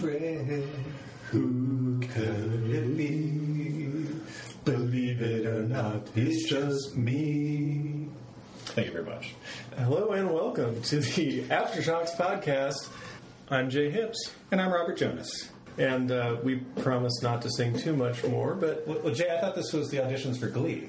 friend. Who could it be? Believe it or not, it's just me. Thank you very much. Hello and welcome to the Aftershocks podcast. I'm Jay Hips. And I'm Robert Jonas. And we promised not to sing too much more, but... Well, Jay, I thought this was the auditions for Glee.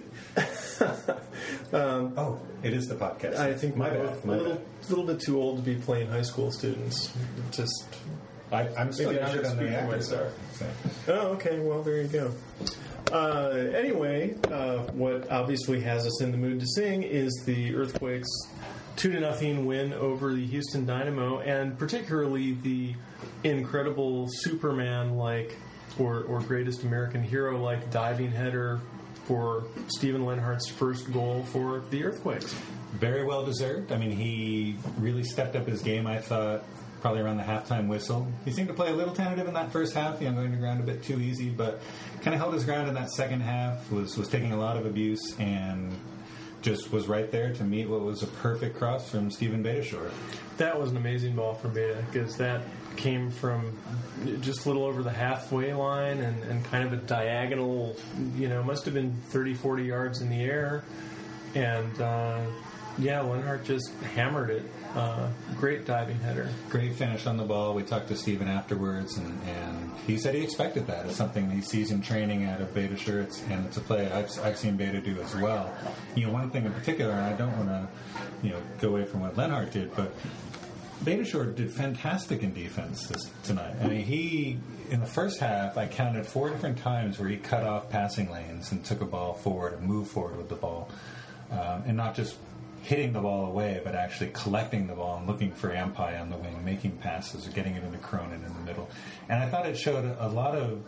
It is the podcast. I think my we're bad. a little bit too old to be playing high school students. I'm still maybe I should on speak the for actor. myself. So. Oh, okay. Well, there you go. Anyway, what obviously has us in the mood to sing is the Earthquakes' 2-0 win over the Houston Dynamo, and particularly the incredible Superman-like or greatest American hero-like diving header for Steven Lenhart's first goal for the Earthquakes. Very well deserved. I mean, he really stepped up his game, I thought, probably around the halftime whistle. He seemed to play a little tentative in that first half, going to ground a bit too easy, but kind of held his ground in that second half, was taking a lot of abuse, and just was right there to meet what was a perfect cross from Steven Beitashour. That was an amazing ball from Beta, because that came from just a little over the halfway line and kind of a diagonal, must have been 30, 40 yards in the air. And, Lenhart just hammered it. Great diving header. Great finish on the ball. We talked to Steven afterwards, and he said he expected that. It's something he sees in training out of Beitashour, and it's a play I've seen Beta do as well. One thing in particular, and I don't want to, go away from what Lenhart did, but Beitashour did fantastic in defense tonight. I mean, he, in the first half, I counted 4 different times where he cut off passing lanes and took a ball forward and moved forward with the ball, and not just hitting the ball away, but actually collecting the ball and looking for Ampai on the wing, making passes or getting it into Cronin in the middle. And I thought it showed a lot of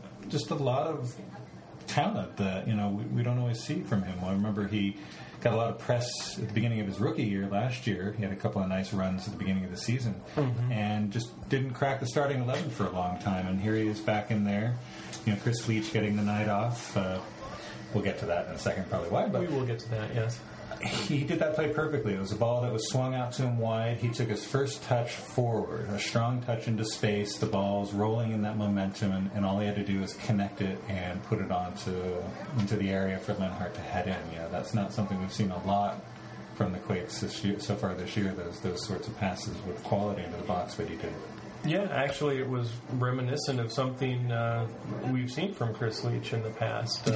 talent that, we don't always see from him. I remember he got a lot of press at the beginning of his rookie year last year. He had a couple of nice runs at the beginning of the season, and just didn't crack the starting 11 for a long time. And here he is back in there. Chris Leach getting the night off. We'll get to that in a second, probably why. But we will get to that, yes. He did that play perfectly. It was a ball that was swung out to him wide. He took his first touch forward, a strong touch into space. The ball's rolling in that momentum, and all he had to do was connect it and put it into the area for Lenhart to head in. That's not something we've seen a lot from the Quakes so far this year, those sorts of passes with quality into the box, but he did. Yeah, actually, it was reminiscent of something we've seen from Chris Leach in the past.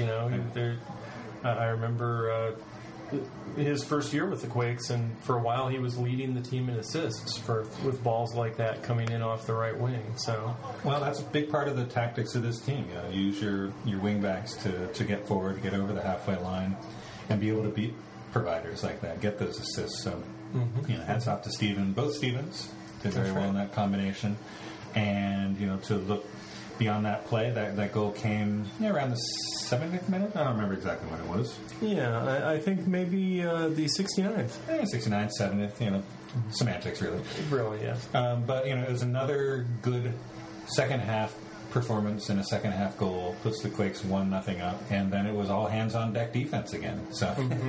I remember his first year with the Quakes, and for a while he was leading the team in assists with balls like that coming in off the right wing. So, well, that's a big part of the tactics of this team. Use your wing backs to get forward, to get over the halfway line, and be able to beat providers like that, get those assists. So, hats off to Steven. Both Stevens did very well in that combination, and to look beyond that play, that goal came around the 70th minute. I don't remember exactly when it was. Yeah, I think maybe the 69th. 69th, 70th, semantics really. Really, yes. But, it was another good second half performance and a second half goal. Puts the Quakes 1-0 up, and then it was all hands on deck defense again. So,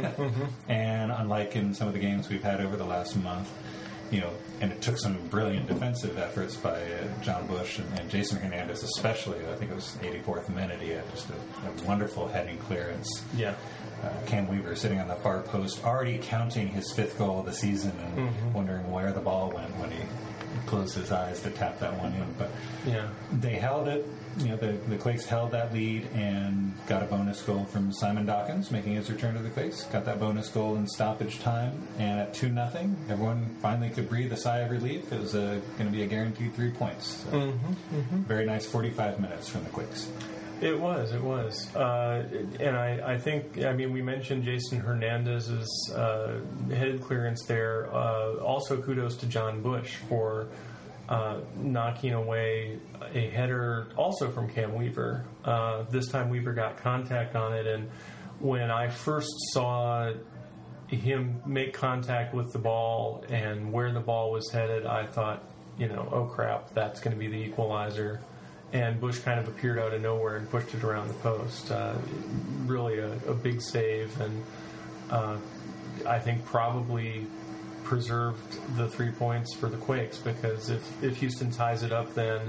and unlike in some of the games we've had over the last month, and it took some brilliant defensive efforts by John Bush and Jason Hernandez especially. I think it was 84th minute. He had just a wonderful heading clearance. Yeah. Cam Weaver sitting on the far post, already counting his 5th goal of the season and wondering where the ball went when he closed his eyes to tap that one in. But they held it. The Quakes held that lead and got a bonus goal from Simon Dawkins, making his return to the Quakes. Got that bonus goal in stoppage time, and at 2-0, everyone finally could breathe a sigh of relief. It was going to be a guaranteed 3 points. So very nice 45 minutes from the Quakes. It was. And I think, we mentioned Jason Hernandez's headed clearance there. Also, kudos to John Bush for knocking away a header also from Cam Weaver. This time Weaver got contact on it, and when I first saw him make contact with the ball and where the ball was headed, I thought, oh crap, that's going to be the equalizer. And Bush kind of appeared out of nowhere and pushed it around the post. Really a big save, and I think probably preserved the 3 points for the Quakes, because if Houston ties it up, then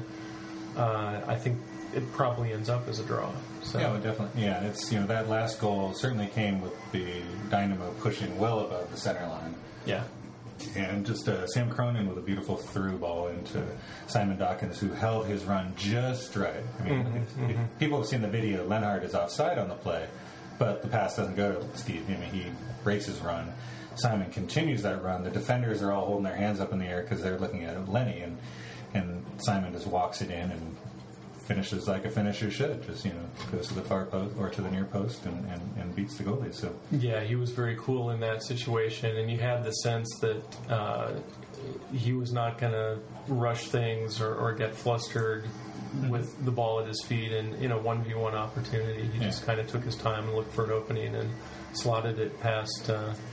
I think it probably ends up as a draw. So. Yeah, definitely. Yeah, it's that last goal certainly came with the Dynamo pushing well above the center line. Yeah. And just Sam Cronin with a beautiful through ball into Simon Dawkins, who held his run just right. I mean, if people have seen the video, Lenhart is offside on the play, but the pass doesn't go to Steve. I mean, he breaks his run. Simon continues that run. The defenders are all holding their hands up in the air because they're looking at Lenny, and Simon just walks it in and finishes like a finisher should. Just goes to the far post or to the near post and beats the goalie. So yeah, he was very cool in that situation, and you had the sense that he was not going to rush things or get flustered with the ball at his feet. And in a 1v1 opportunity, he just kind of took his time and looked for an opening and slotted it past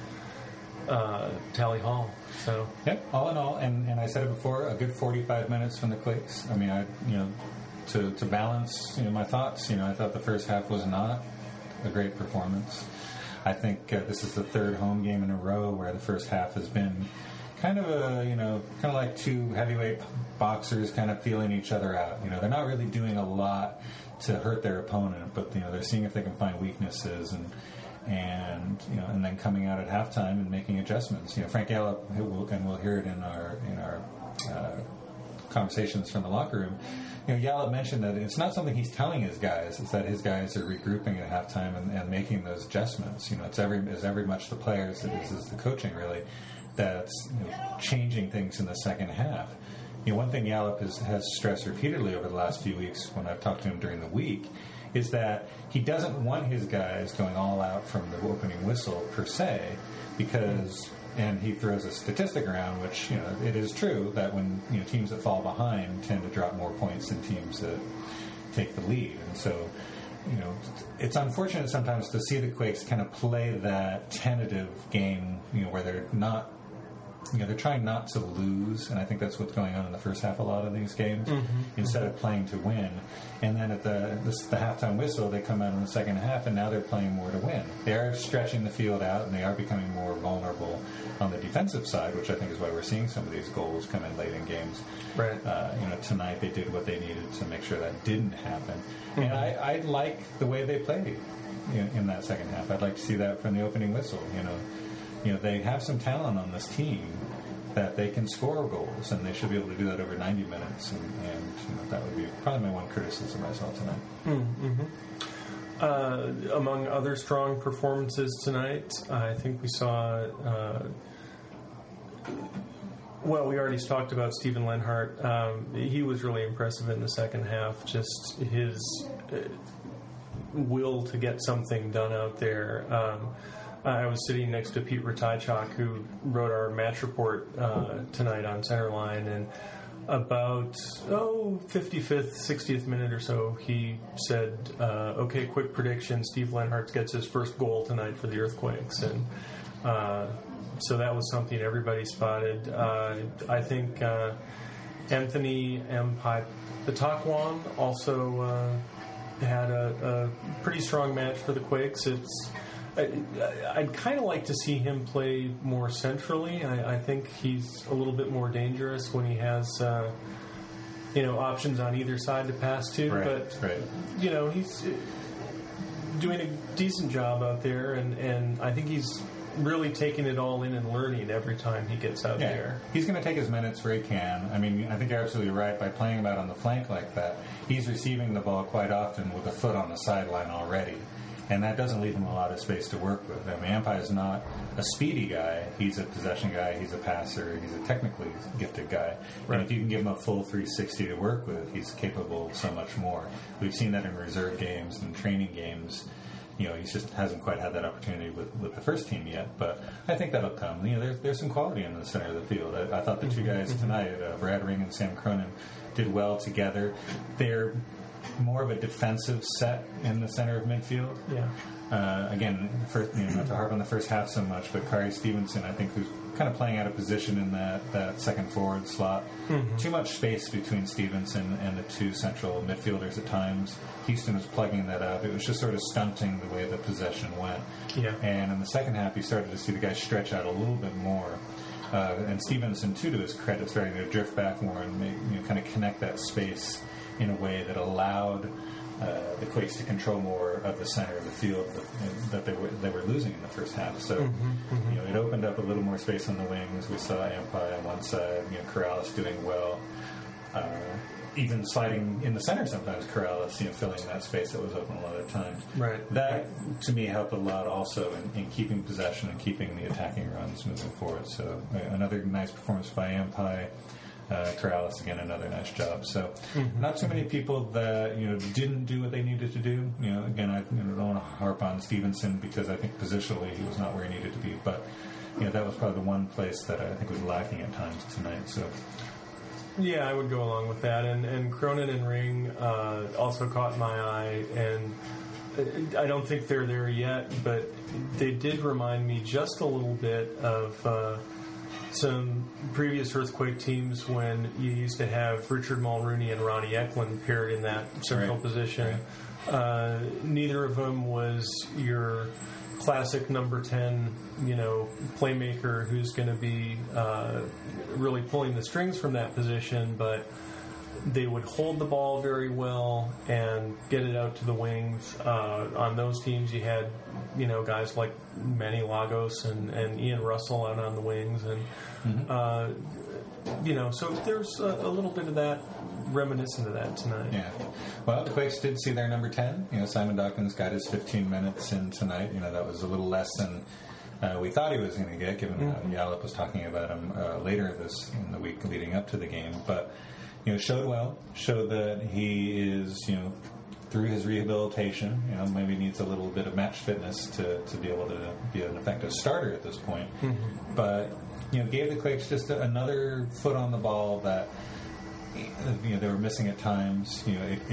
Tally Hall. So all in all, and I said it before, a good 45 minutes from the Quakes. I mean, to balance my thoughts, I thought the first half was not a great performance. I think this is the third home game in a row where the first half has been kind of like two heavyweight boxers kind of feeling each other out. They're not really doing a lot to hurt their opponent, but they're seeing if they can find weaknesses and then coming out at halftime and making adjustments. Frank Yallop, and we'll hear it in our conversations from the locker room. Yallop mentioned that it's not something he's telling his guys; it's that his guys are regrouping at halftime and making those adjustments. It's every much the players that is the coaching really that's changing things in the second half. One thing Yallop has stressed repeatedly over the last few weeks when I've talked to him during the week is that he doesn't want his guys going all out from the opening whistle per se, because, and he throws a statistic around, which it is true that when teams that fall behind tend to drop more points than teams that take the lead, and so it's unfortunate sometimes to see the Quakes kind of play that tentative game, where they're not. They're trying not to lose, and I think that's what's going on in the first half of a lot of these games, instead of playing to win. And then at the halftime whistle, they come out in the second half, and now they're playing more to win. They are stretching the field out, and they are becoming more vulnerable on the defensive side, which I think is why we're seeing some of these goals come in late in games. Right. Tonight they did what they needed to make sure that didn't happen. And I like the way they played in that second half. I'd like to see that from the opening whistle. They have some talent on this team that they can score goals, and they should be able to do that over 90 minutes. And that would be probably my one criticism I saw tonight. Among other strong performances tonight, I think we saw. Well, we already talked about Steven Lenhart. He was really impressive in the second half. Just his will to get something done out there. I was sitting next to Pete Ratajczak, who wrote our match report tonight on Centerline, and about 55th, 60th minute or so, he said, "Okay, quick prediction: Steve Lenhart gets his first goal tonight for the Earthquakes," and so that was something everybody spotted. I think Anthony Mpatakwam also had a pretty strong match for the Quakes. I'd kind of like to see him play more centrally. I think he's a little bit more dangerous when he has, options on either side to pass to. But he's doing a decent job out there, and I think he's really taking it all in and learning every time he gets out there. He's going to take his minutes where he can. I mean, I think you're absolutely right. By playing him out on the flank like that, he's receiving the ball quite often with a foot on the sideline already. And that doesn't leave him a lot of space to work with. I mean, Ampai is not a speedy guy. He's a possession guy. He's a passer. He's a technically gifted guy. Right. And if you can give him a full 360 to work with, he's capable of so much more. We've seen that in reserve games and training games. He just hasn't quite had that opportunity with the first team yet. But I think that'll come. There's some quality in the center of the field. I thought the two guys tonight, Brad Ring and Sam Cronin, did well together. They're more of a defensive set in the center of midfield. Yeah. Again, not to harp on the first half so much, but Kari Stevenson, I think, who's kind of playing out of position in that second forward slot. Too much space between Stevenson and the two central midfielders at times. Houston was plugging that up. It was just sort of stunting the way the possession went. Yeah. And in the second half, you started to see the guys stretch out a little bit more. and Stevenson, too, to his credit, starting to drift back more and kind of connect that space in a way that allowed the Quakes to control more of the center of the field that they were losing in the first half. So it opened up a little more space on the wings. We saw Ampai on one side, Corrales doing well. Even sliding in the center sometimes, Corrales, filling that space that was open a lot of times. Right. That, to me, helped a lot also in keeping possession and keeping the attacking runs moving forward. So another nice performance by Ampai. Corrales, again, another nice job. So not too many people that, didn't do what they needed to do. Again, I don't want to harp on Stevenson because I think positionally he was not where he needed to be. But, that was probably the one place that I think was lacking at times tonight. So. Yeah, I would go along with that. And Cronin and Ring also caught my eye, and I don't think they're there yet, but they did remind me just a little bit of some previous Earthquake teams when you used to have Richard Mulrooney and Ronnie Eklund paired in that central position. Right. Neither of them was your classic number 10, playmaker who's going to be really pulling the strings from that position, but they would hold the ball very well and get it out to the wings. On those teams, you had, guys like Manny Lagos and Ian Russell out on the wings, and so there's a little bit of that reminiscent of that tonight. Yeah. Well, the Quakes did see their number 10. Simon Dawkins got his 15 minutes in tonight. That was a little less than we thought he was going to get, given how Yallop was talking about him later in the week leading up to the game. But showed well. Showed that he is through his rehabilitation. Maybe needs a little bit of match fitness to be able to be an effective starter at this point. But gave the Quakes just another foot on the ball that. They were missing at times.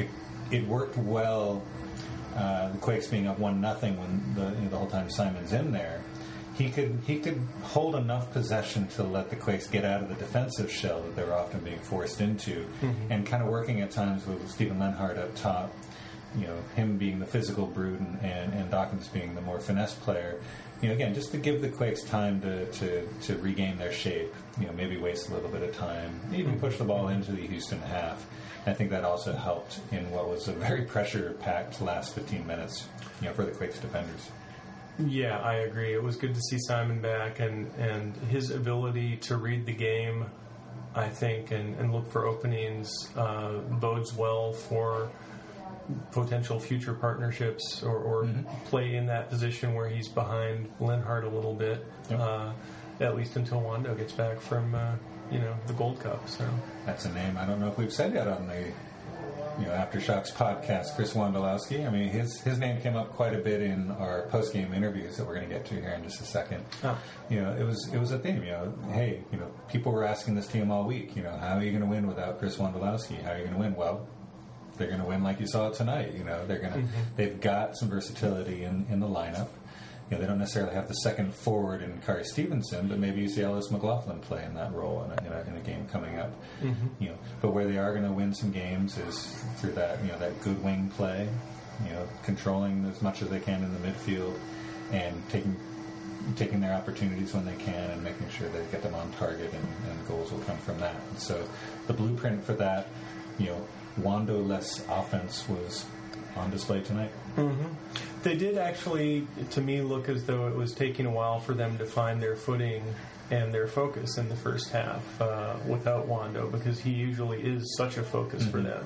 It worked well. The Quakes being up 1-0 when the whole time Simon's in there, he could hold enough possession to let the Quakes get out of the defensive shell that they were often being forced into, and kind of working at times with Stephen Lenhart up top. Him being the physical brute and Dawkins being the more finesse player. Again, just to give the Quakes time to regain their shape. Maybe waste a little bit of time, even push the ball into the Houston half. And I think that also helped in what was a very pressure-packed last 15 minutes, for the Quakes defenders. Yeah, I agree. It was good to see Simon back, and his ability to read the game, I think, and look for openings bodes well for potential future partnerships or play in that position where he's behind Lenhart a little bit, at least until Wando gets back from the Gold Cup. So that's a name I don't know if we've said yet on the Aftershocks podcast. Chris Wondolowski. I mean, his name came up quite a bit in our post game interviews that we're going to get to here in just a second. It was a theme. Hey, people were asking this team all week. How are you going to win without Chris Wondolowski? How are you going to win? Well, they're going to win like you saw tonight. They're going to. They've got some versatility in the lineup. They don't necessarily have the second forward in Kari Stevenson, but maybe you see Ellis McLaughlin play in that role in a game coming up. But where they are going to win some games is through that that good wing play, controlling as much as they can in the midfield, and taking their opportunities when they can and making sure they get them on target, and goals will come from that. And so the blueprint for that, Wando-less offense was on display tonight. They did actually, to me, look as though it was taking a while for them to find their footing and their focus in the first half without Wando, because he usually is such a focus for them.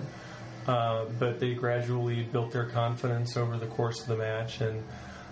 But they gradually built their confidence over the course of the match, and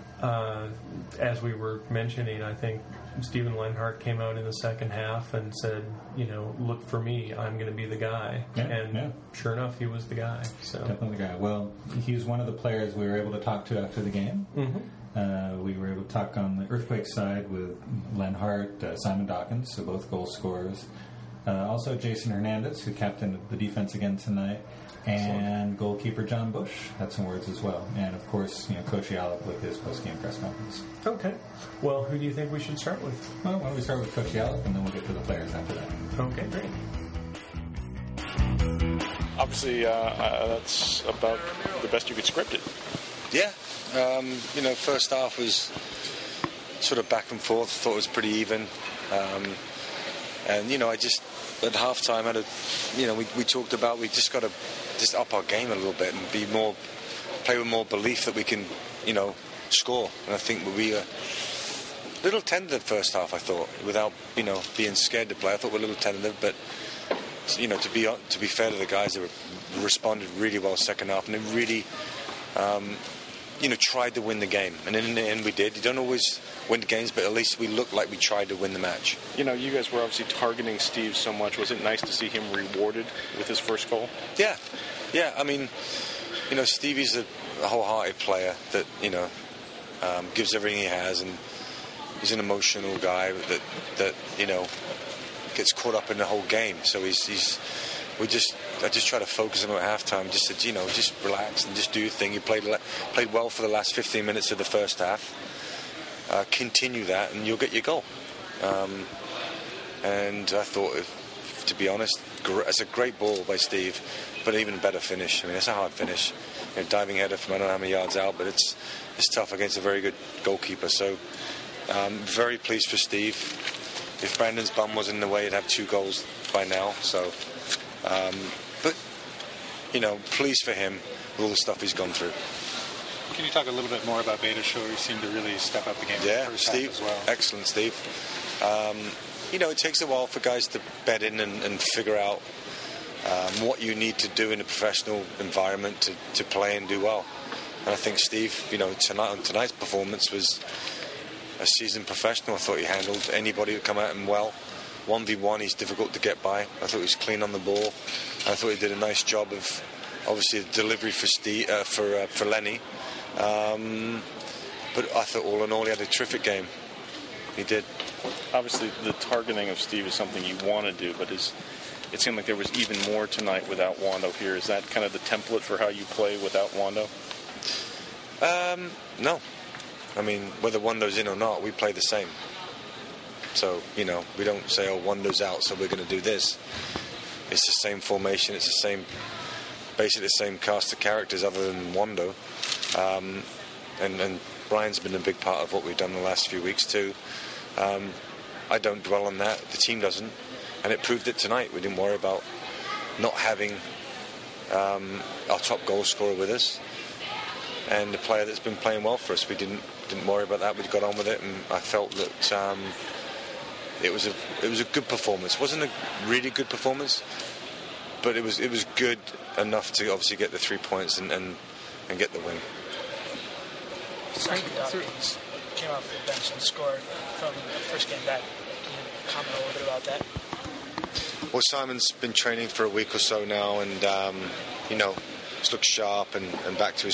as we were mentioning, I think Stephen Lenhart came out in the second half and said, look for me, I'm going to be the guy. Sure enough, he was the guy. So definitely the guy. Well, he was one of the players we were able to talk to after the game. We were able to talk on the Earthquake side with Lenhart, Simon Dawkins, so both goal scorers. Also Jason Hernandez, who captained the defense again tonight, and goalkeeper John Bush had some words as well. And, of course, Coach Yallop with his post-game press conference. Okay. Well, who do you think we should start with? Well, why don't we start with Coach Yallop, and then we'll get to the players after that. Okay, great. Obviously, that's about the best you could script it. Yeah. First half was sort of back and forth. Thought it was pretty even. And I just at halftime we talked about we just got to just up our game a little bit and play with more belief that we can score. And I think we were a little tentative first half. I thought, without being scared to play, I thought we were a little tentative. But to be fair to the guys, they responded really well second half, and they really tried to win the game. And in the end, we did. You don't always win the games, but at least we looked like we tried to win the match. You guys were obviously targeting Steve so much. Was it nice to see him rewarded with his first goal? Yeah. I mean, Stevie's a wholehearted player that gives everything he has, and he's an emotional guy that gets caught up in the whole game. So I just try to focus him at halftime. Just said, just relax and just do your thing. You played well for the last 15 minutes of the first half. Continue that, and you'll get your goal. And I thought, to be honest, it's a great ball by Steve, but even a better finish. I mean, it's a hard finish. Diving header from I don't know how many yards out, but it's tough against a very good goalkeeper. So, very pleased for Steve. If Brandon's bum was in the way, he'd have 2 goals by now. So, but pleased for him with all the stuff he's gone through. Can you talk a little bit more about Beitashour? He seemed to really step up the game in the first Steve, half as well. Excellent, Steve. It takes a while for guys to bed in and figure out what you need to do in a professional environment to play and do well. And I think Steve, tonight's performance was a seasoned professional. I thought he handled anybody who come at him well. 1v1, he's difficult to get by. I thought he was clean on the ball. I thought he did a nice job of, obviously, the delivery for Steve, for Lenny. But I thought all in all he had a terrific game. He did. Obviously, the targeting of Steve is something you want to do, but it seemed like there was even more tonight without Wando here. Is that kind of the template for how you play without Wando? No. I mean, whether Wando's in or not, we play the same. So, we don't say, Wando's out, so we're going to do this. It's the same formation. It's basically the same cast of characters other than Wando. And Brian's been a big part of what we've done the last few weeks too. I don't dwell on that. The team doesn't. And it proved it tonight. We didn't worry about not having our top goal scorer with us and the player that's been playing well for us. We didn't worry about that. We got on with it, and I felt that it was a good performance. It wasn't a really good performance, but it was good enough to obviously get the 3 points and get the win. Frank came off the bench and scored from the first game back. Can you comment a little bit about that? Well, Simon's been training for a week or so now, and he's looked sharp and back to his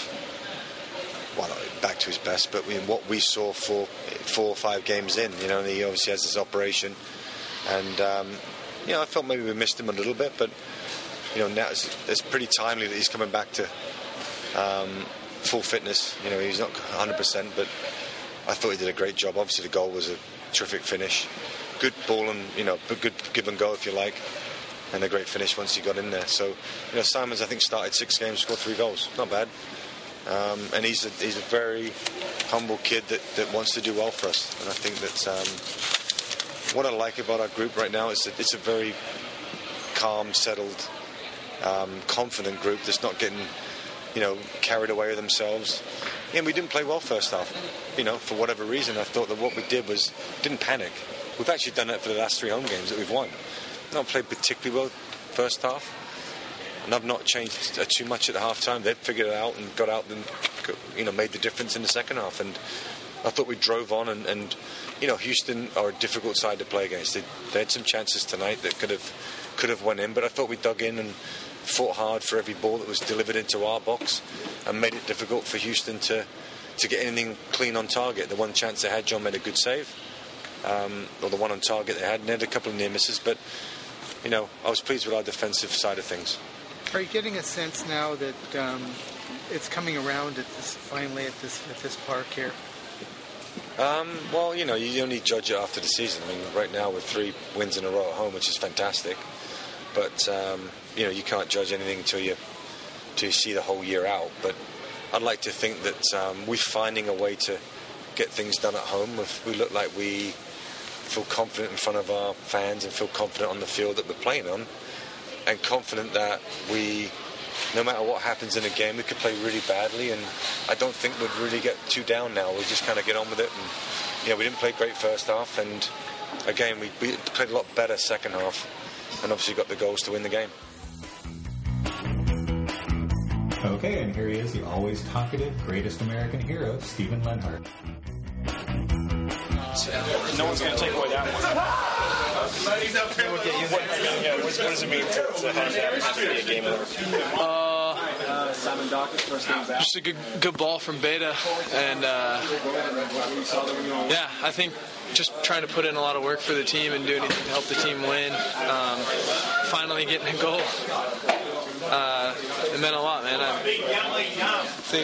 back to his best. But what we saw for 4 or 5 games in, and he obviously has this operation, and I felt maybe we missed him a little bit, but now it's pretty timely that he's coming back to full fitness. He's not 100%, but I thought he did a great job. Obviously, the goal was a terrific finish. Good ball and, good give and go, if you like, and a great finish once he got in there. So, Simon's, I think, started 6 games, scored 3 goals. Not bad. And he's a very humble kid that wants to do well for us. And I think that what I like about our group right now is that it's a very calm, settled, confident group that's not getting carried away with themselves. And we didn't play well first half. For whatever reason, I thought that what we did was didn't panic. We've actually done that for the last 3 home games that we've won. Not played particularly well first half, and I've not changed too much at the half time. They've figured it out and got out and made the difference in the second half. And I thought we drove on and Houston are a difficult side to play against. They had some chances tonight that could have went in, but I thought we dug in and fought hard for every ball that was delivered into our box and made it difficult for Houston to get anything clean on target. The one chance they had, John made a good save, or the one on target they had, and they had a couple of near misses, but I was pleased with our defensive side of things. Are you getting a sense now that it's coming around finally at this park here? Well, you only judge it after the season. I mean, right now we're 3 wins in a row at home, which is fantastic. But you can't judge anything until you see the whole year out. But I'd like to think that we're finding a way to get things done at home. We look like we feel confident in front of our fans and feel confident on the field that we're playing on, and confident that no matter what happens in a game, we could play really badly, and I don't think we'd really get too down now. We'll just kind of get on with it. And we didn't play great first half, and again, we played a lot better second half, and obviously got the goals to win the game. Okay, and here he is, the always talkative, greatest American hero, Steven Lenhart. No one's going to take away that one. What does it mean to have that be a game winner? Just a good ball from Beta, and I think just trying to put in a lot of work for the team and do anything to help the team win. Finally getting a goal. It meant a lot, man. I think,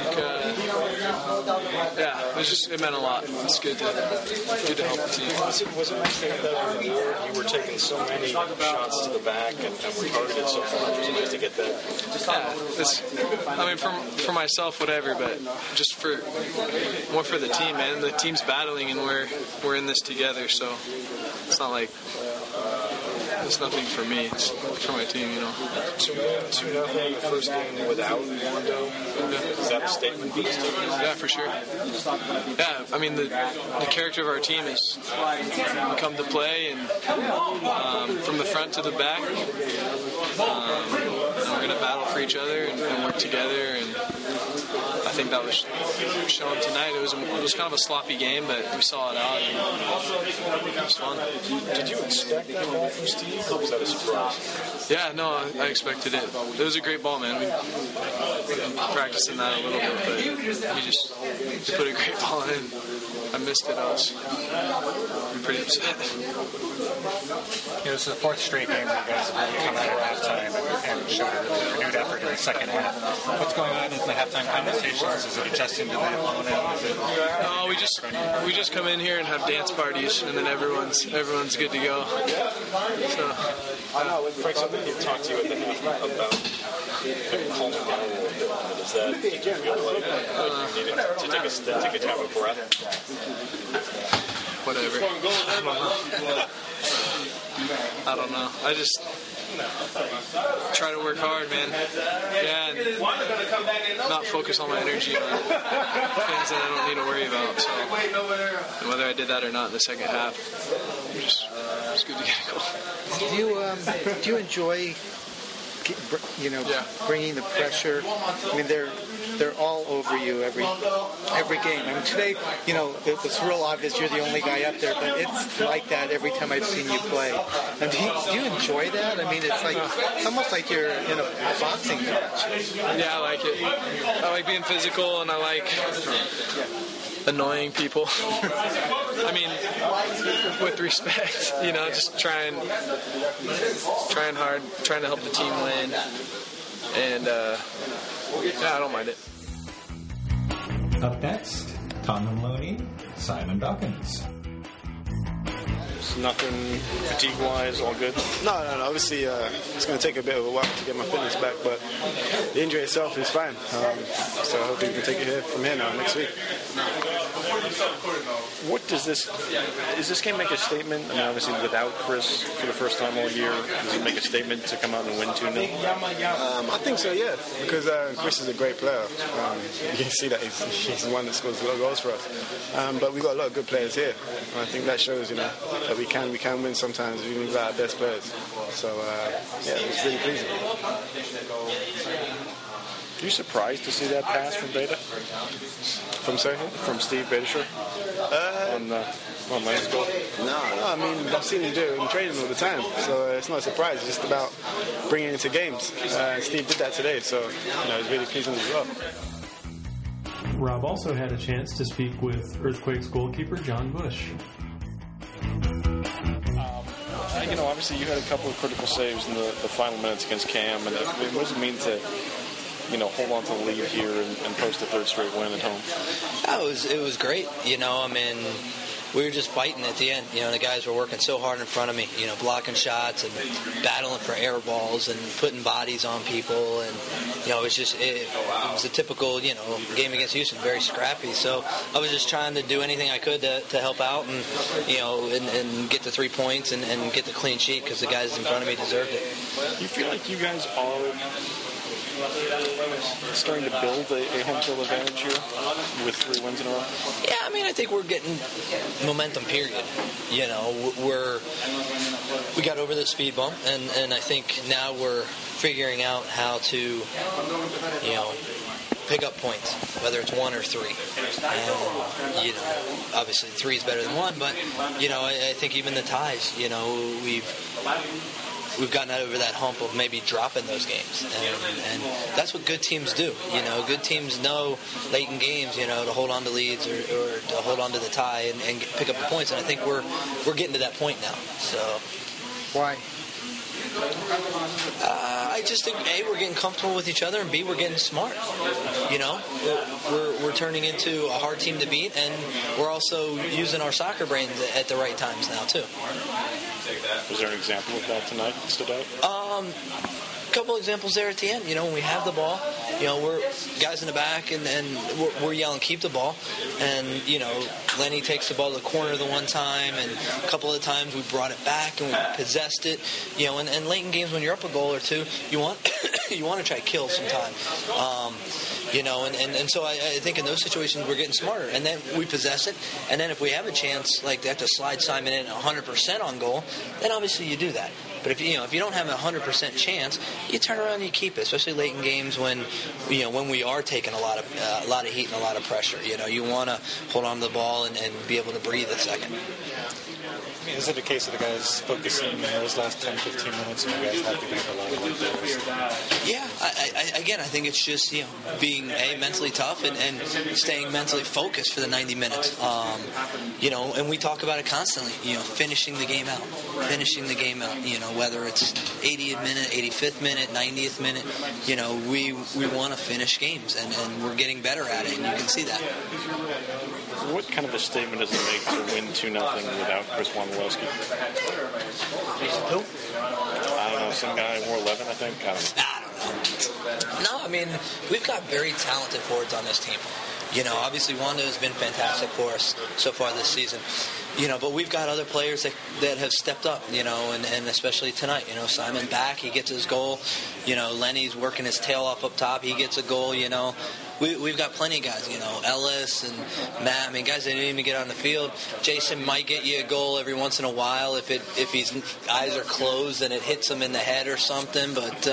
it meant a lot. It's good to help the team. Was it nice to have that reward? You were taking so many shots to the back and were targeted so much. Was it nice to get that? For myself, whatever, but just more for the team, man. The team's battling, and we're in this together. So it's not like. It's nothing for me. It's for my team, 2-0 in the first game without Wando. Is that a statement for this team? Yeah, for sure. Yeah, I mean, the character of our team is we come to play, and from the front to the back, and we're going to battle for each other and work together, and I think that was shown tonight. It was kind of a sloppy game, but we saw it out, and it was fun. Did you expect the ball from Steve? Or was that a surprise? Yeah, no, I expected it. It was a great ball, man. We've been practicing that a little bit, but we put a great ball in. I missed it. I'm pretty upset. This is the fourth straight game where you guys have really come out at halftime and showed a really renewed effort in the second half. What's going on in the halftime conversations? Is it adjusting to the opponent? No, we just come in here and have dance parties, and then everyone's good to go. So. Frank, something you talked to you at the half about calming down a little bit. Did you feel like you needed to take a breath? Whatever. I don't know. I just try to work hard, man. Yeah, and not focus all my energy on things that I don't need to worry about. So, and whether I did that or not in the second half, it's good to get a goal. Do you enjoy, bringing the pressure? I mean, they're all over you every game. I mean, today, it's real obvious you're the only guy up there, but it's like that every time I've seen you play. And do you enjoy that? I mean, it's almost like you're in a boxing match. Yeah, I like it. I like being physical, and I like annoying people. I mean, with respect, just trying hard, trying to help the team win, and I don't mind it. Up next, Tom Maloney, Simon Dawkins. Nothing fatigue-wise, all good? No. Obviously, it's going to take a bit of a while to get my fitness back, but the injury itself is fine. So I hope we can take it from here now next week. What does this game make a statement? I mean, obviously without Chris for the first time all year, does it make a statement to come out and win 2-0? I think so, yeah, because Chris is a great player. You can see that he's the one that scores a lot of goals for us. But we've got a lot of good players here, and I think that shows, that we can win sometimes even without our best players. So it's really pleasing. Are you surprised to see that pass from Beta? From Steve Beitashour? On Lane's goal? No, I mean, I've seen him do it in training all the time, so it's not a surprise. It's just about bringing it into games. Steve did that today, so it's really pleasing as well. Rob also had a chance to speak with Earthquakes goalkeeper John Bush. Obviously you had a couple of critical saves in the final minutes against Cam, and what does it mean to hold on to the lead here and post a third straight win at home? It was great. we were just fighting at the end. The guys were working so hard in front of me, blocking shots and battling for air balls and putting bodies on people. And, it was a typical, game against Houston, very scrappy. So I was just trying to do anything I could to help out and, and get the 3 points and get the clean sheet because the guys in front of me deserved it. You feel like you guys are starting to build a home field advantage here with 3 wins in a row? Yeah, I think we're getting momentum, period. We got over the speed bump, and I think now we're figuring out how to, pick up points, whether it's 1 or 3. And, obviously 3 is better than 1, but, I think even the ties, we've gotten over that hump of maybe dropping those games. And that's what good teams do. Good teams know late in games, to hold on to leads or to hold on to the tie and pick up the points. And I think we're getting to that point now. So why? I just think, A, we're getting comfortable with each other, and B, we're getting smart. We're turning into a hard team to beat, and we're also using our soccer brains at the right times now, too. Was there an example of that tonight that stood out? A couple examples there at the end. When we have the ball, we're guys in the back, and we're yelling, keep the ball. And, Lenny takes the ball to the corner the one time, and a couple of times we brought it back and we possessed it. And late in games when you're up a goal or two, you want you want to try to kill some time. And so I think in those situations we're getting smarter. And then we possess it. And then if we have a chance, like they have to slide Simon in 100% on goal, then obviously you do that. But if you don't have a 100% chance, you turn around and you keep it, especially late in games when we are taking a lot of heat and a lot of pressure. You want to hold on to the ball and be able to breathe a second. Is it a case of the guys focusing in those last 10, 15 minutes and you guys have to make a lot of work? Yeah, I think it's just being mentally tough and staying mentally focused for the 90 minutes. And we talk about it constantly. Finishing the game out. Whether it's 80th minute, 85th minute, 90th minute. We want to finish games, and we're getting better at it, and you can see that. What kind of a statement does it make to win 2-0 without Chris Wondolowski? Who? I don't know, some guy wore 11, I think. I don't know. No, we've got very talented forwards on this team. Obviously Wando has been fantastic for us so far this season. But we've got other players that have stepped up, and especially tonight. Simon back, he gets his goal. Lenny's working his tail off up top, he gets a goal, We've got plenty of guys, Ellis and Matt. Guys that didn't even get on the field. Jason might get you a goal every once in a while if his eyes are closed and it hits him in the head or something. But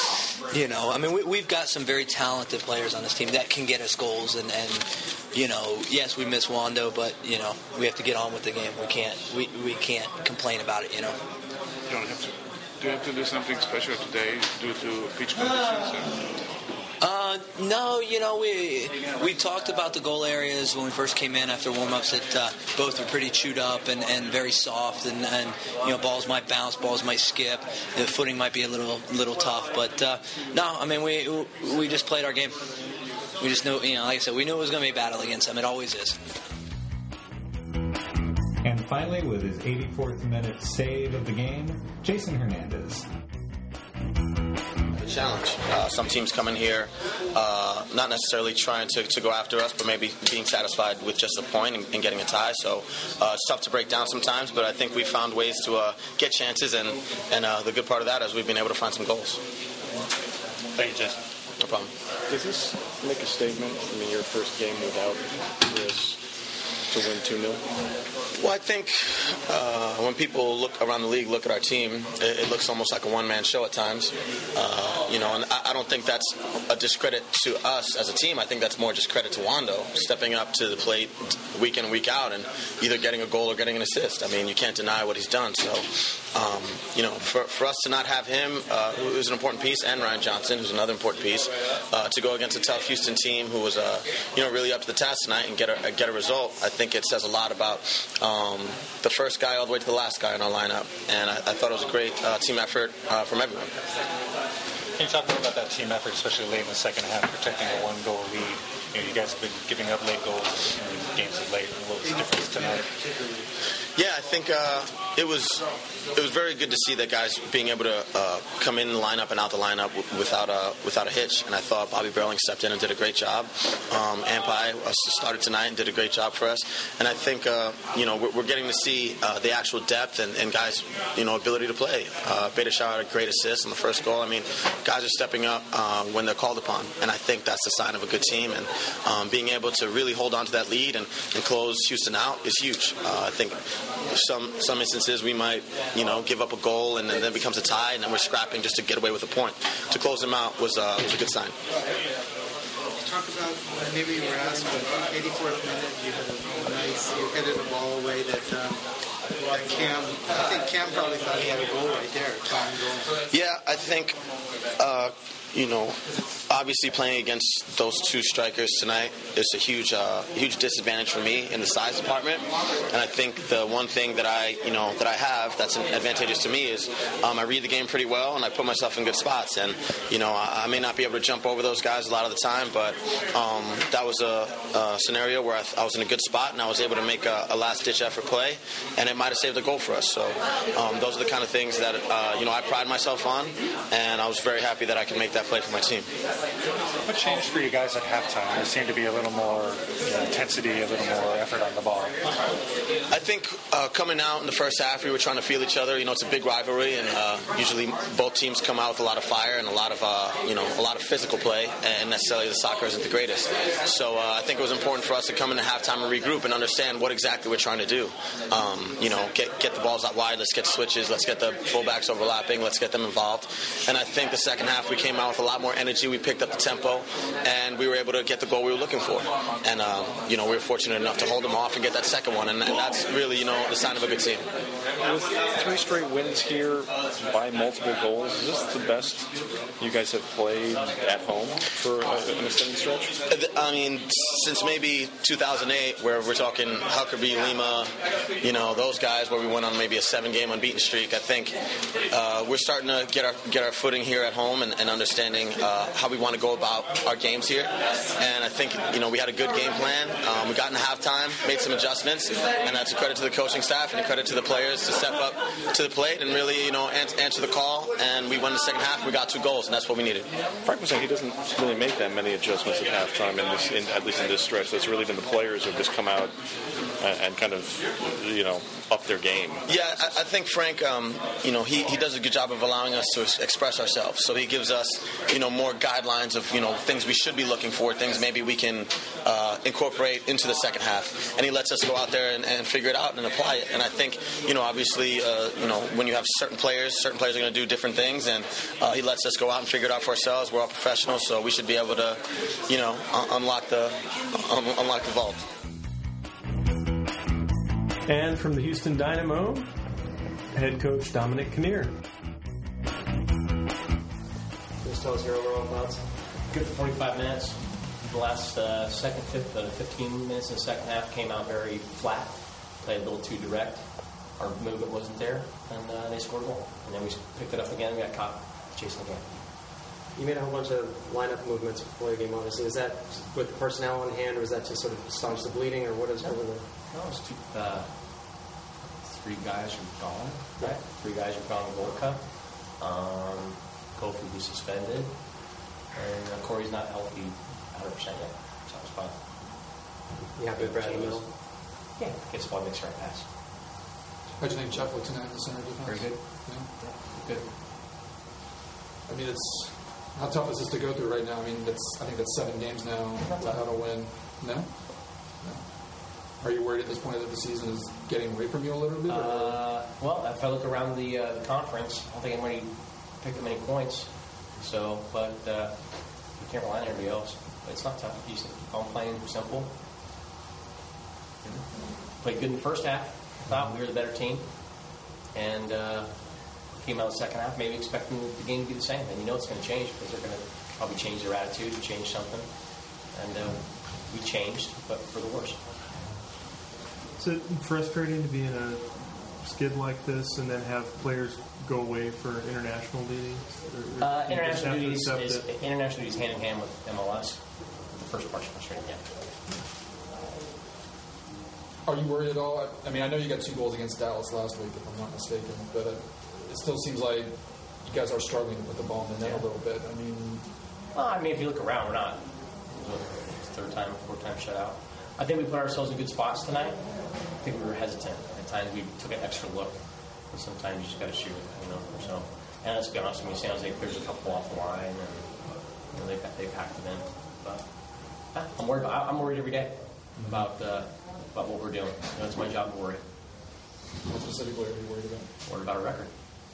we've got some very talented players on this team that can get us goals. And yes, we miss Wando, but we have to get on with the game. We can't complain about it. You don't have to. Do you have to do something special today due to pitch conditions? No, we talked about the goal areas when we first came in after warm-ups that both were pretty chewed up and very soft, and balls might bounce, balls might skip, the footing might be a little tough, but no, we just played our game. We just knew, like I said, we knew it was going to be a battle against them. It always is. And finally, with his 84th minute save of the game, Jason Hernandez. Challenge. Some teams come in here not necessarily trying to go after us, but maybe being satisfied with just a point and getting a tie. So it's tough to break down sometimes, but I think we found ways to get chances, and the good part of that is we've been able to find some goals. Thank you, Jason. No problem. Does this make a statement? Your first game without Chris to win 2-0? Well, I think when people look around the league, look at our team, it looks almost like a one-man show at times. And I don't think that's a discredit to us as a team. I think that's more just credit to Wando, stepping up to the plate week in and week out and either getting a goal or getting an assist. You can't deny what he's done. So, for us to not have him, who's an important piece, and Ryan Johnson, who's another important piece, to go against a tough Houston team who was, really up to the task tonight and get a result, I think it says a lot about the first guy all the way to the last guy in our lineup. And I thought it was a great team effort from everyone. Can you talk more about that team effort, especially late in the second half, protecting a one-goal lead you guys have been giving up late goals in games of late. What was the difference tonight? Yeah, I think it was very good to see that guys being able to come in the lineup and out the lineup without a hitch. And I thought Bobby Burling stepped in and did a great job. Ampai started tonight and did a great job for us. And I think we're getting to see the actual depth and guys' ability to play. Beitashour had a great assist on the first goal. I mean, guys are stepping up when they're called upon, and I think that's a sign of a good team. And being able to really hold on to that lead and close Houston out is huge. I think some instances we might give up a goal and then it becomes a tie, and then we're scrapping just to get away with a point. To close them out was a good sign. Talk about, maybe you were asked, but 84th minute, you headed a ball away that Cam, I think Cam probably thought he had a goal right there, time goal. Yeah, I think, obviously playing against those two strikers tonight is a huge disadvantage for me in the size department. And I think the one thing that I have that's advantageous to me is I read the game pretty well and I put myself in good spots. And I may not be able to jump over those guys a lot of the time, but that was a scenario where I was in a good spot and I was able to make a last-ditch effort play, and it might have saved the goal for us. So those are the kind of things that I pride myself on, and I was very happy that I could make that play for my team. What changed for you guys at halftime? There seemed to be a little more intensity, a little more effort on the ball. I think coming out in the first half, we were trying to feel each other. It's a big rivalry, and usually both teams come out with a lot of fire and a lot of physical play, and necessarily the soccer isn't the greatest. So I think it was important for us to come into halftime and regroup and understand what exactly we're trying to do. Get the balls out wide. Let's get switches. Let's get the fullbacks overlapping. Let's get them involved. And I think the second half we came out with a lot more energy. We picked up the tempo, and we were able to get the goal we were looking for. And we were fortunate enough to hold them off and get that second one. And that's really the sign of a good team. With 3 straight wins here by multiple goals, is this the best you guys have played at home for an extended stretch? I mean, since maybe 2008, where we're talking Huckabee, Lima, those guys, where we went on maybe a 7-game unbeaten streak. I think we're starting to get our footing here at home and understanding how we want to go about our games here. And I think we had a good game plan. We got into halftime, made some adjustments, and that's a credit to the coaching staff and a credit to the players to step up to the plate and really answer the call. And we won the second half. We got 2 goals, and that's what we needed. Frank was saying he doesn't really make that many adjustments at halftime at least in this stretch. That's really been the players who have just come out and kind of up their game. Yeah, I think Frank, he does a good job of allowing us to express ourselves. So he gives us more guidelines of things we should be looking for, things maybe we can incorporate into the second half, and he lets us go out there and figure it out and apply it. And I think obviously when you have certain players are going to do different things, and he lets us go out and figure it out for ourselves. We're all professionals, so we should be able to unlock the vault. And from the Houston Dynamo, head coach Dominic Kinnear. Just tell us your overall thoughts. Good for 45 minutes. The last 15 minutes in the second half came out very flat. Played a little too direct. Our movement wasn't there, and they scored a goal. And then we picked it up again. We got caught chasing again. You made a whole bunch of lineup movements before the game, obviously. Is that with the personnel on hand, or is that to sort of staunch the bleeding, or what is over the... No, it was 3 guys are gone, right? 3 guys are gone in Gold Cup. Kofi was suspended, and Corey's not healthy 100% yet, so it's fine. You happy with Brad in the middle? Yeah, gets the ball, makes the right pass. How do you think Jeff looked tonight in the center defense? Very good. Yeah. Good. I mean, how tough is this to go through right now? I mean, I think that's 7 games now without a win. No? Are you worried at this point that the season is getting away from you a little bit? Well, if I look around the conference, I don't think anybody picked up many points. So, but you can't rely on anybody else. But it's not tough. I'm playing simple. Played good in the first half. I thought we were the better team. And came out in the second half, maybe expecting the game to be the same. And it's going to change because they're going to probably change their attitude and change something. And we changed, but for the worse. Is it frustrating to be in a skid like this and then have players go away for international duties? International duties hand in hand with MLS. The first part's frustrating. Yeah. Are you worried at all? I mean, I know you got 2 goals against Dallas last week, if I'm not mistaken, but it still seems like you guys are struggling with the ball in the net a little bit. I mean, if you look around, we're not. Third time, 4th time shutout. I think we put ourselves in good spots tonight. I think we were hesitant. At times we took an extra look. And sometimes you just got to shoot, So, and let's be honest, when San Jose clears a couple off the line, and they packed it in. But I'm worried every day about what we're doing. It's my job to worry. What specifically are you worried about? Worried about our record.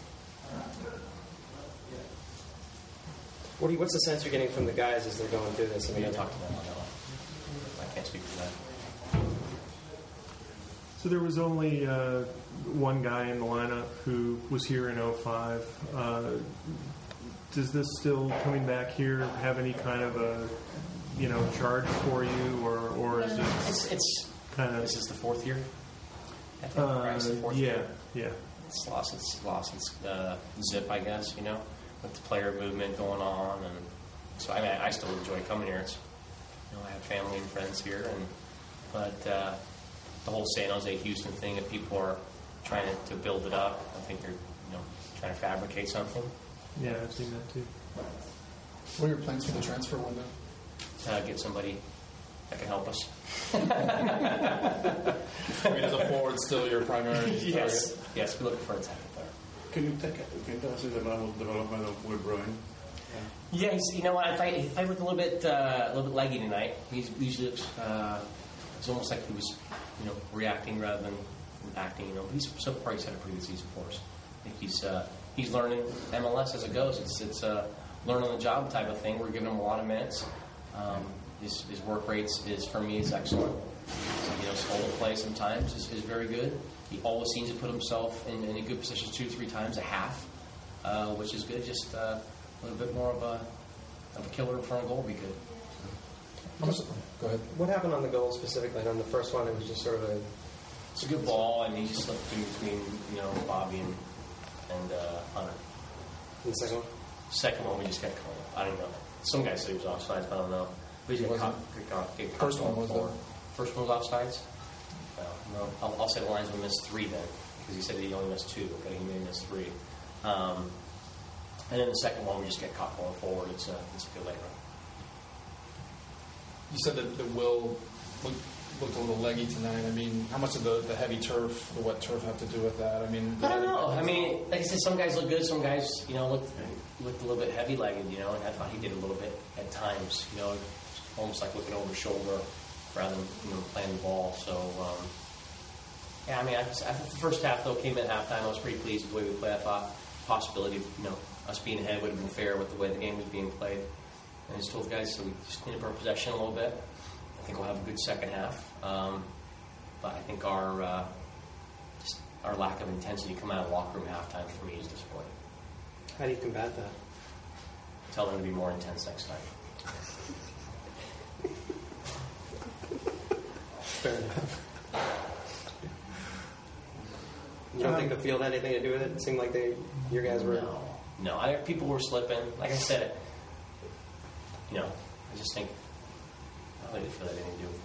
What's the sense you're getting from the guys as they're going through this? We don't talk to them on that one. I can't speak for that. So there was only one guy in the lineup who was here in 05. Does this still coming back here have any kind of a charge for you, or is it? It's kind of. This is the 4th year. I think it's the 4th year. Yeah. It's lost its zip, I guess. With the player movement going on, and so I still enjoy coming here. It's I have family and friends here, but the whole San Jose Houston thing, if people are trying to build it up, I think they're trying to fabricate something. Yeah, I've seen that too. What are your plans for the transfer window? Get somebody that can help us. As a forward, still your primary Yes, we're looking for a second player. Can you tell us the level of development of Will Bruin? Yeah, if I look a little bit leggy tonight, he usually looks. It's almost like he was, reacting rather than acting. He's so far he's had a pretty good season for us. I think he's learning MLS as it goes. It's a learn on the job type of thing. We're giving him a lot of minutes. His work rates for me is excellent. Slow play sometimes is very good. He always seems to put himself in a good position 2 or 3 times a half, which is good. Just a little bit more of a killer in front of goal would be good. Go ahead. What happened on the goal specifically? On the first one, it was just sort of It's a good ball, and he just slipped in between, Bobby and Hunter. And the second one? Second one, we just got caught. I don't know. Some guys say he was offsides, but I don't know. We just got caught. First one was the First one was offsides? No. I'll say the linesman missed 3 then, because he said he only missed 2. Okay, he may have missed 3. And then the second one, we just get caught going forward. It's a good late run. You said that the Will looked a little leggy tonight. I mean, how much of the heavy turf, the wet turf, have to do with that? I don't know. Like I said, some guys look good. Some guys, looked a little bit heavy-legged, and I thought he did a little bit at times, almost like looking over his shoulder rather than playing the ball. So, I think the first half though came in halftime. I was pretty pleased with the way we played. I thought possibility of us being ahead would have been fair with the way the game was being played. And I just told the guys, so we just clean up our possession a little bit. I think we'll have a good second half. But I think our lack of intensity coming out of the locker room halftime for me is disappointing. How do you combat that? Tell them to be more intense next time. Fair enough. You don't think the field had anything to do with it? It seemed like your guys were... No. People were slipping. Like I said, I just think I didn't feel that anything to do with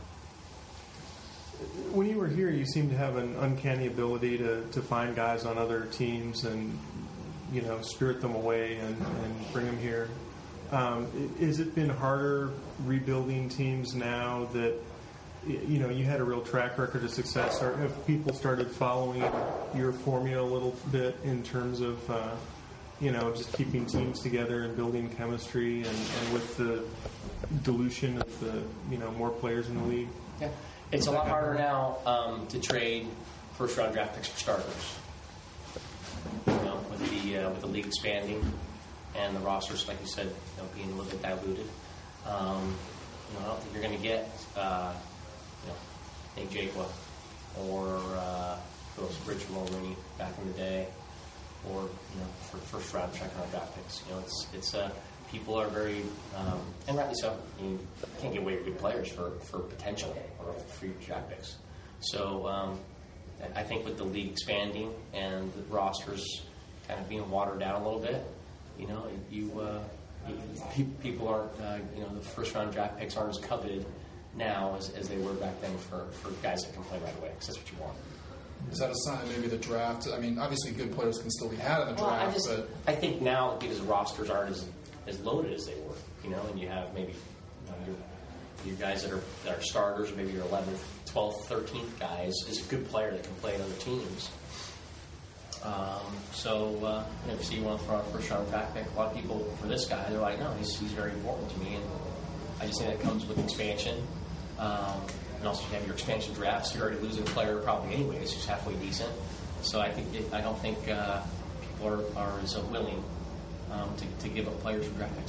it. When you were here, you seemed to have an uncanny ability to find guys on other teams and, spirit them away and bring them here. Has it been harder rebuilding teams now that, you had a real track record of success? Or have people started following your formula a little bit in terms of, just keeping teams together and building chemistry and with the dilution of the, more players in the league? Yeah. It's a lot harder now to trade first-round draft picks for starters. With the league expanding and the rosters, like you said, being a little bit diluted. I don't think you're going to get, Nate Jakwa or Richard Mulroney back in the day, or for first-round second-round draft picks. It's people are very, and rightly so. You can't give away your good players for potential or for your draft picks. So I think with the league expanding and the rosters kind of being watered down a little bit, you people aren't, the first round draft picks aren't as coveted now as they were back then for guys that can play right away, because that's what you want. Is that a sign maybe the draft? I mean, obviously good players can still be had in the draft, but I think now because rosters aren't as loaded as they were, and you have maybe your guys that are starters, maybe your 11th, 12th, 13th guys is a good player that can play in other teams. If you see one for our first round draft pick, a lot of people for this guy, they're like, no, he's very important to me, and I just think that comes with expansion. And also, you have your expansion drafts. You're already losing a player probably anyways who's halfway decent. So I don't think people are as willing to give up players for draft picks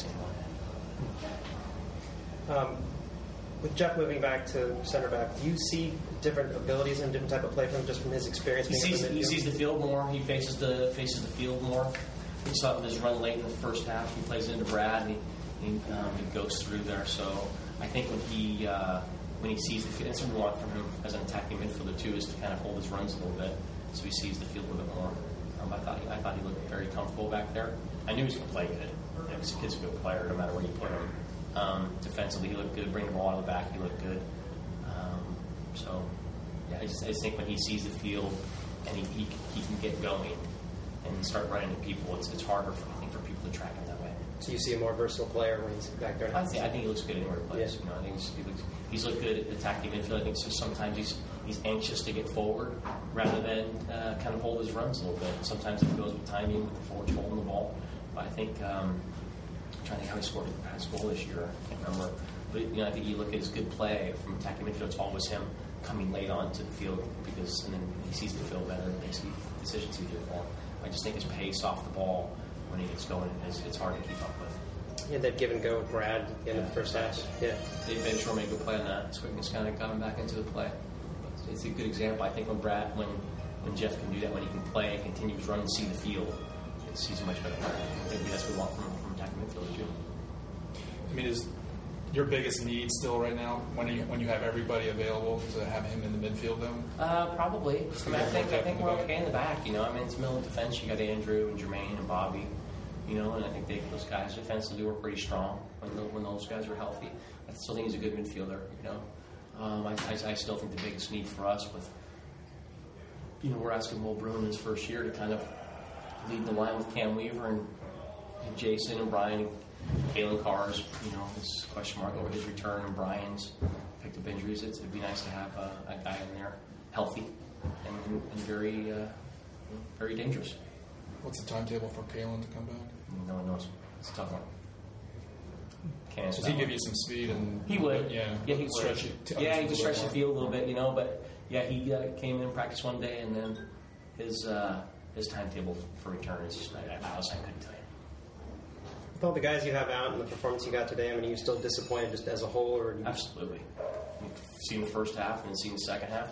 anymore. With Jeff moving back to center back, do you see different abilities and different type of play from him just from his experience? He sees the field more. He faces the field more. We saw his run late in the first half. He plays into Brad and he goes through there. So I think when he sees the field, that's what we want from him as an attacking midfielder too, is to kind of hold his runs a little bit, so he sees the field a little bit more. I thought he looked very comfortable back there. I knew he was going to play good. Because the kid's a good player, no matter where you put him. Defensively, he looked good. Bringing the ball out of the back, he looked good. I just think when he sees the field and he can get going and start running into people, it's harder for people to track him that way. So you see a more versatile player when he's back there? I think he looks good anywhere he plays. Yeah. I think he's looked good at attacking midfield. I think it's just sometimes he's anxious to get forward rather than kind of hold his runs a little bit. Sometimes it goes with timing, with the forwards holding the ball. But I think I'm trying to think how he scored his goal this year. I can't remember. But I think you look at his good play from attacking midfield. It's always him coming late onto the field and then he sees the field better and makes decisions easier for him. I just think his pace off the ball when he gets going it's hard to keep up with. Yeah, that give and go with Brad at the end of the first half. Yeah, Dave Benshaw made a good play on that. His quickness kind of got him back into the play. It's a good example. I think when Jeff can do that, when he can play, continues running, see the field, he's a much better player. I think that's what we want from attacking midfielder too. I mean, is your biggest need still right now when you have everybody available to have him in the midfield though? Probably. I think we're okay in the back. It's middle of defense. You got Andrew and Jermaine and Bobby. And I think those guys defensively were pretty strong when those guys are healthy. I still think he's a good midfielder. I still think the biggest need for us with we're asking Will Bruin in his first year to kind of lead the line with Cam Weaver and Jason and Brian and Kalen Carr's, this question mark over his return and Brian's picked up injuries. It'd be nice to have a guy in there healthy and very very dangerous. What's the timetable for Kalen to come back? No one knows. It's a tough one. Can't answer. Does he give you some speed? And he would. Yeah. He'd stretch it. Yeah, he could stretch the field a little bit, But yeah, he came in practice one day, and then his timetable for return is just I couldn't tell you. With all the guys you have out and the performance you got today, are you still disappointed just as a whole, or absolutely? You've seen the first half and then seen the second half.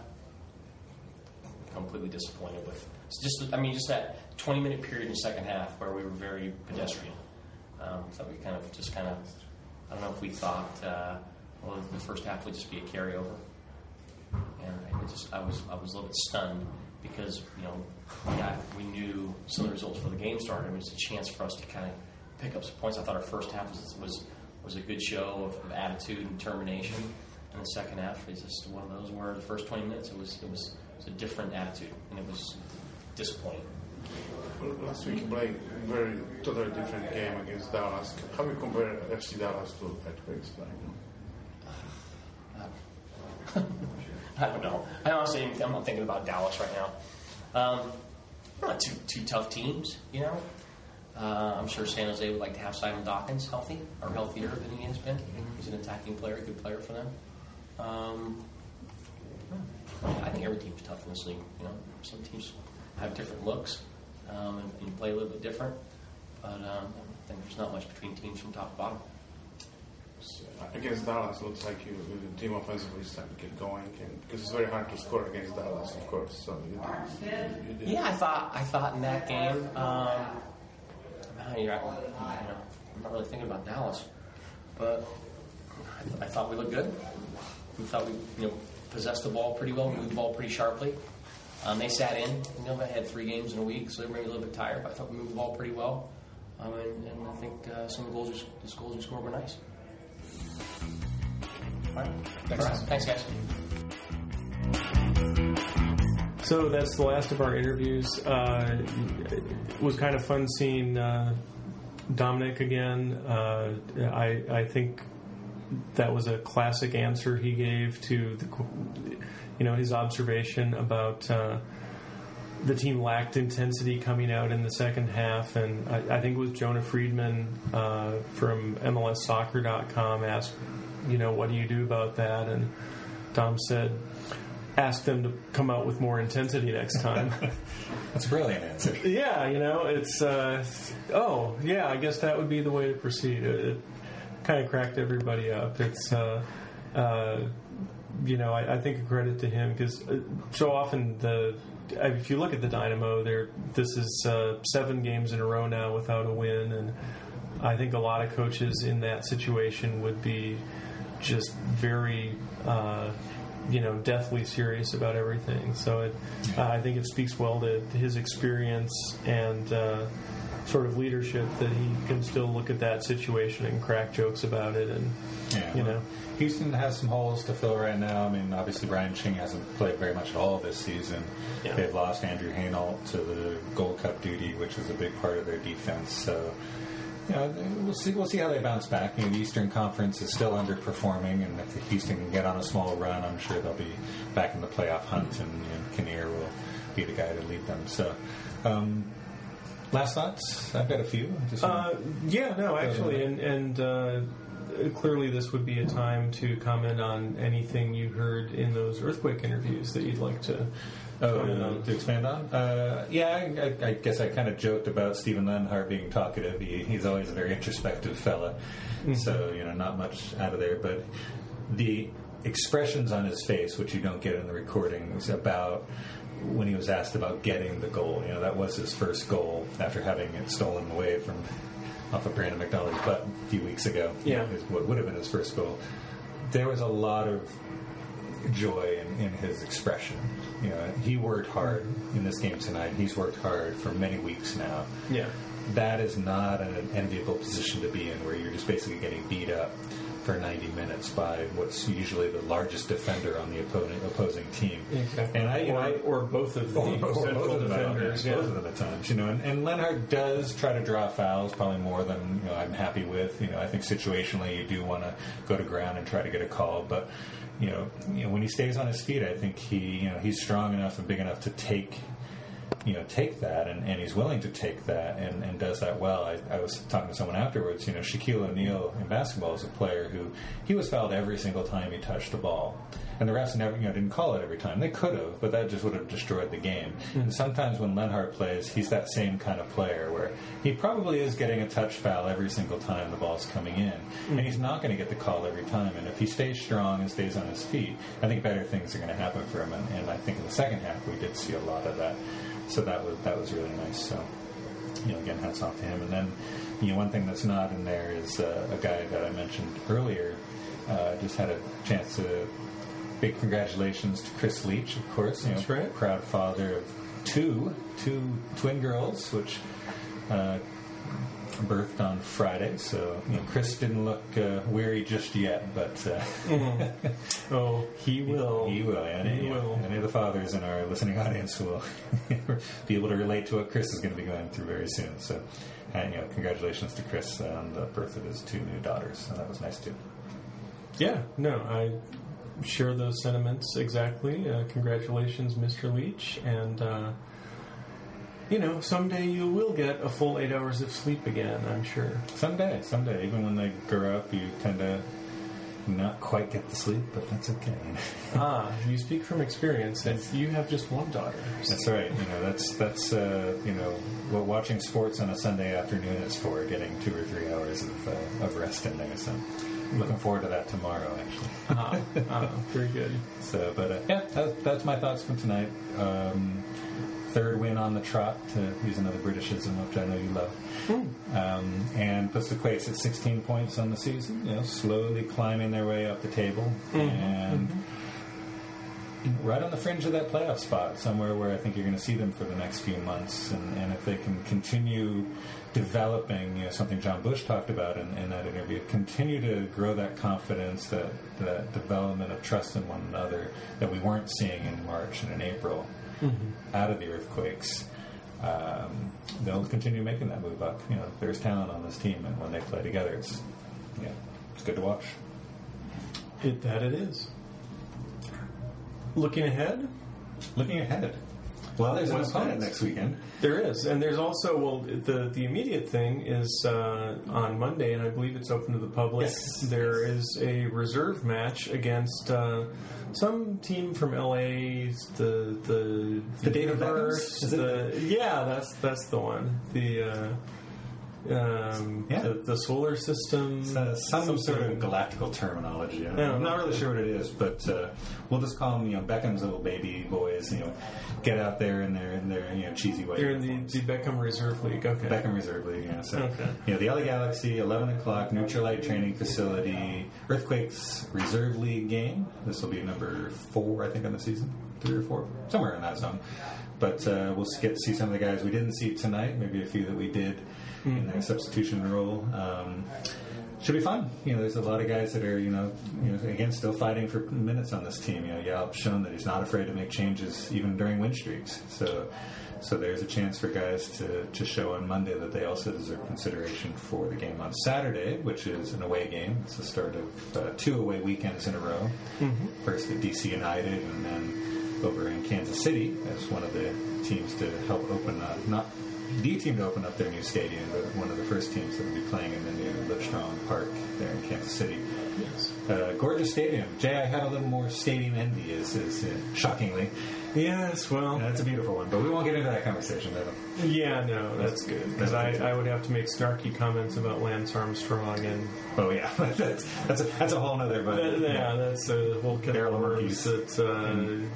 Completely disappointed with. Just that 20-minute period in the second half where we were very pedestrian. So we kind of, I don't know if we thought, the first half would just be a carryover. And I was a little bit stunned because, we knew some of the results for the game started. It was a chance for us to kind of pick up some points. I thought our first half was a good show of attitude and determination. And the second half is just one of those where the first 20 minutes it was a different attitude, and it was disappointing. Well, last week you played a very totally different game against Dallas. How do you compare FC Dallas to Earthquakes? I don't know. I honestly, I'm not thinking about Dallas right now. Not two tough teams, I'm sure San Jose would like to have Simon Dawkins healthy, or healthier than he has been. He's an attacking player, a good player for them. I think every team's tough in this league. Some teams have different looks and play a little bit different, but I think there's not much between teams from top to bottom. Against Dallas, it looks like the team offensively is starting to get going, because it's very hard to score against Dallas, of course. So you did. Yeah, I thought in that game. I'm not really thinking about Dallas, but I thought we looked good. We thought we possessed the ball pretty well, moved the ball pretty sharply. They sat in. They had 3 games in a week, so they were maybe a little bit tired, but I thought we moved the ball pretty well. and I think some of the goals we scored were nice. All right. Thanks, guys. So that's the last of our interviews. It was kind of fun seeing Dominic again. I think that was a classic answer he gave to his observation about the team lacked intensity coming out in the second half, and I think it was Jonah Friedman from MLSsoccer.com asked, what do you do about that? And Dom said, ask them to come out with more intensity next time. That's a brilliant answer. Yeah, it's I guess that would be the way to proceed. It kind of cracked everybody up. It's I think a credit to him, because so often if you look at the Dynamo, this is 7 games in a row now without a win, and I think a lot of coaches in that situation would be just very deathly serious about everything. So I think it speaks well to his experience and sort of leadership that he can still look at that situation and crack jokes about it. And Houston has some holes to fill right now. I mean, obviously Brian Ching hasn't played very much at all this season. Yeah. They've lost Andrew Hainault to the Gold Cup duty, which was a big part of their defense. So we'll see how they bounce back. The Eastern Conference is still underperforming, and if Houston can get on a small run, I'm sure they'll be back in the playoff hunt, and Kinnear will be the guy to lead them. So, last thoughts? I've got a few. Clearly this would be a time to comment on anything you heard in those earthquake interviews that you'd like to to expand on. I guess I kind of joked about Stephen Lenhart being talkative. He's always a very introspective fella, so not much out of there. But the expressions on his face, which you don't get in the recordings, about when he was asked about getting the goal. That was his first goal after having it stolen away off of Brandon McDonald's butt a few weeks ago. Yeah, what would have been his first goal. There was a lot of joy in his expression. He worked hard in this game tonight. He's worked hard for many weeks now. Yeah, that is not an enviable position to be in, where you're just basically getting beat up for 90 minutes by what's usually the largest defender on the opposing team. Exactly. And or both of the central defenders. Both of them at times. And Lenhart does try to draw fouls, probably more than I'm happy with. I think situationally you do want to go to ground and try to get a call, but when he stays on his feet, I think he's strong enough and big enough to take that, and he's willing to take that and does that well. I was talking to someone afterwards, Shaquille O'Neal in basketball is a player who, he was fouled every single time he touched the ball. And the refs never, didn't call it every time. They could have, but that just would have destroyed the game. Mm-hmm. And sometimes when Lenhart plays, he's that same kind of player where he probably is getting a touch foul every single time the ball's coming in. Mm-hmm. And he's not going to get the call every time. And if he stays strong and stays on his feet, I think better things are going to happen for him. And I think in the second half we did see a lot of that. So that was really nice. So, again, hats off to him. And then, one thing that's not in there is a guy that I mentioned earlier. Just had a chance to. Big congratulations to Chris Leach, of course. That's right. Proud father of two twin girls, which birthed on Friday. So Chris didn't look weary just yet, but oh, he will. He will. Any of the fathers in our listening audience will be able to relate to what Chris is going to be going through very soon. So, congratulations to Chris on the birth of his 2 new daughters. And that was nice too. Yeah. No, I share those sentiments exactly. Congratulations, Mr. Leach, and someday you will get a full 8 hours of sleep again, I'm sure. Someday. Even when they grow up, you tend to not quite get the sleep, but that's okay. You speak from experience, and you have just one daughter. So. That's right. That's what watching sports on a Sunday afternoon is for, getting 2 or 3 hours of rest in there. So. Looking forward to that tomorrow, actually. Very good. So, but that's my thoughts from tonight. 3rd win on the trot, to use another Britishism, which I know you love. And puts the Quakes at 16 points on the season. Slowly climbing their way up the table. And right on the fringe of that playoff spot, somewhere where I think you're going to see them for the next few months. And if they can continue developing, something John Bush talked about in that interview, continue to grow that confidence, that development of trust in one another that we weren't seeing in March and in April out of the Earthquakes, they'll continue making that move up. There's talent on this team, and when they play together, it's good to watch. That it is. Looking ahead? Well, there's an opponent next weekend. There is. And there's also, the immediate thing is on Monday, and I believe it's open to the public. Yes. There is a reserve match against some team from LA, the David Universe. That's the one. The solar system. Some sort of galactical terminology. I'm not really sure what it is, but we'll just call them, Beckham's little baby boys. Get out there in their cheesy way. You're in the Beckham Reserve League. Okay. Beckham Reserve League. Yeah. So okay. The LA Galaxy, 11 o'clock, Neutralite Training Facility, Earthquakes Reserve League game. This will be number 4, I think, on the season. 3 or 4, somewhere in that zone. But we'll get to see some of the guys we didn't see tonight. Maybe a few that we did in their substitution role. Should be fun. There's a lot of guys that are, again, still fighting for minutes on this team. Yalp's shown that he's not afraid to make changes even during win streaks. So there's a chance for guys to show on Monday that they also deserve consideration for the game on Saturday, which is an away game. It's the start of 2 away weekends in a row. First at DC United, and then over in Kansas City as one of the teams to help open up, not the team to open up their new stadium, but one of the first teams that will be playing in the new Livestrong Park there in Kansas City. Yes. Gorgeous stadium. Jay, I had a little more stadium envy, shockingly. Yes, well... That's a beautiful one, but we won't get into that conversation, though. Yeah, no, that's good. Because I would have to make snarky comments about Lance Armstrong and... Oh, yeah. that's a whole other... That's a whole kettle of worms that...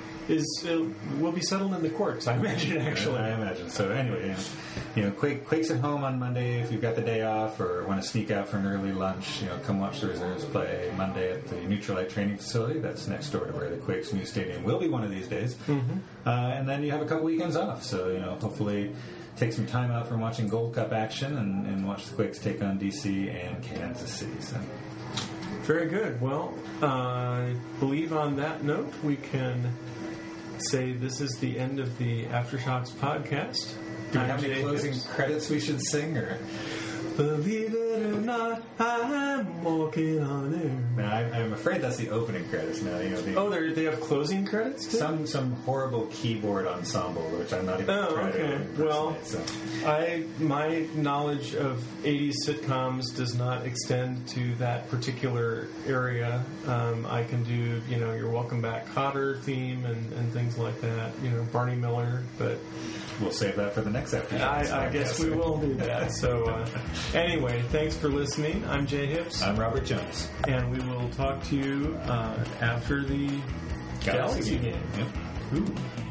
will be settled in the courts, I imagine, actually. I imagine. So anyway, Quakes at home on Monday. If you've got the day off or want to sneak out for an early lunch, come watch the Reserves play Monday at the Neutralite Training Facility. That's next door to where the Quakes' new stadium will be one of these days. And then you have a couple weekends off. So, hopefully take some time out from watching Gold Cup action and watch the Quakes take on DC and Kansas City. So. Very good. Well, I believe on that note, we can say this is the end of the Aftershocks podcast. Do we have any closing credits we should sing? Or? Believe it or not, I'm walking on air. No, I'm afraid that's the opening credits now. They have closing credits too? Some horrible keyboard ensemble, which I'm not even trying to impersonate. Well, so. my knowledge of 80s sitcoms does not extend to that particular area. I can do, your Welcome Back Kotter theme and things like that. Barney Miller, but... We'll save that for the next episode. I guess we will do that. So, anyway, thanks for listening. I'm Jay Hips. I'm Robert Jones. And we will talk to you after the Galaxy game. Yep. Ooh.